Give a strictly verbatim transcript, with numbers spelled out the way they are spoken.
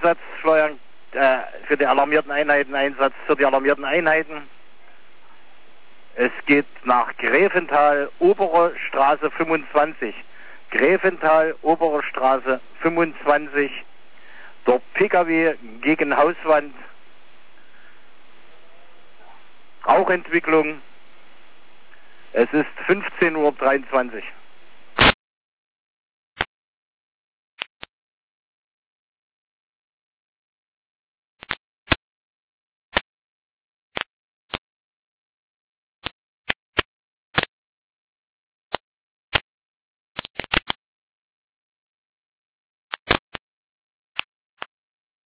Einsatzsteuern, äh, für die alarmierten Einheiten, Einsatz für die alarmierten Einheiten. Es geht nach Gräfenthal, Obere Straße fünfundzwanzig. Gräfenthal, Obere Straße fünfundzwanzig. Der P K W gegen Hauswand. Rauchentwicklung. Es ist fünfzehn Uhr dreiundzwanzig.